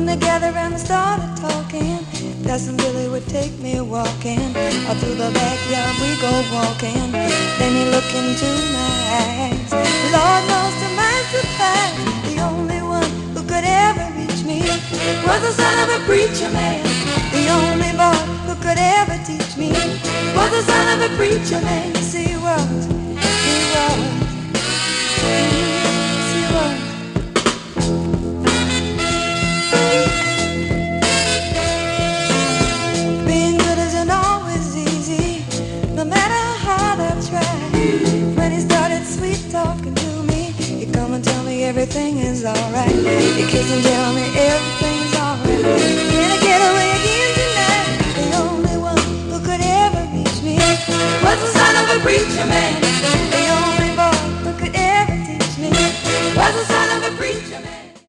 together and we started talking. Cousin Billy would take me walking. Out through the backyard we go walking. Then he looked into my eyes. Lord knows to my surprise, the only one who could ever reach me was the son of a preacher man. The only boy who could ever teach me was the son of a preacher man. Yes, he was. He was. Yes, he was. Being good isn't always easy, no matter how I try. When he started sweet talking to me, he'd come and tell me everything is alright. He'd kiss and tell me everything's alright. Can I get away again tonight? The only one who could ever reach me was the son of a preacher man.